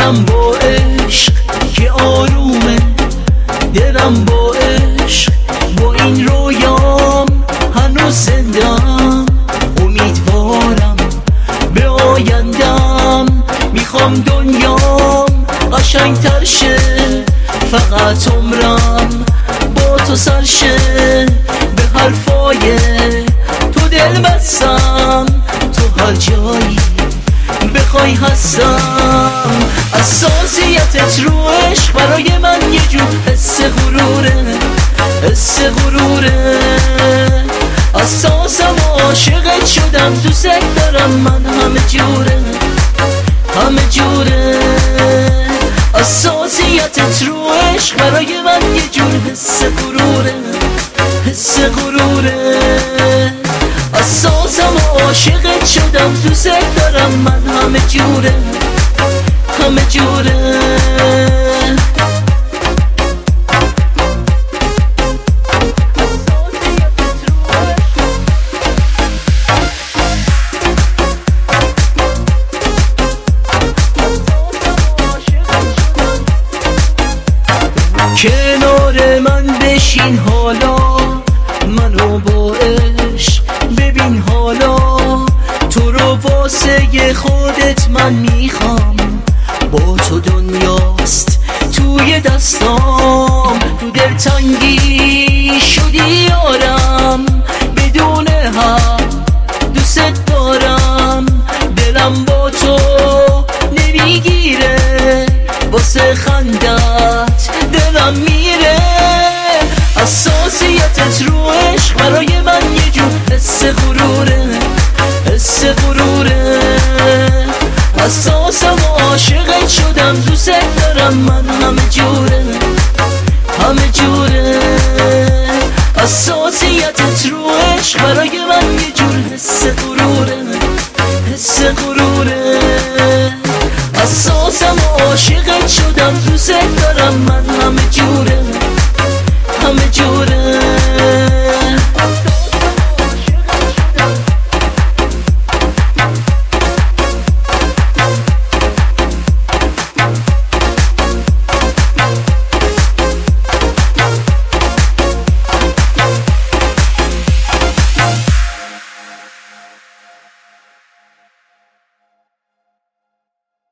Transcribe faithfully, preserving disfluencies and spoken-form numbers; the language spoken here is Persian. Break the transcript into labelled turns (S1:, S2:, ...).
S1: دلم با عشق که آرومه، دلم با عشق با این رویام هنوز زندم. امیدوارم به آیندم، میخوام دنیام قشنگتر شه، فقط عمرم با تو سر شه. به حرفای تو دل بستم، تو هر جایی بخوای هستم. اساسیتت رو عشق برای من یه جور حس غروره، حس غروره. اساسم عاشقت شدم، دوست دارم من همه جوره، همه جوره. اساسیتت رو عشق برای من یه جور حس غروره، حس غروره. اساسم عاشقت شدم، دوست دارم من همه جوره، همه جوره. کنار من بشین حالا، منو با عشق ببین حالا. تو رو واسه خودت من میخوام، با تو دنیاست توی دستام. تو دلتنگی شدی یارم، بدون هم دوست دارم. دلم با تو نمیگیره، واسه خندت دلم میره. اساسیتت رو عشق برای من یه جور حس غروره، حس غروره. اساسم عاشقت شدم، دوست دارم من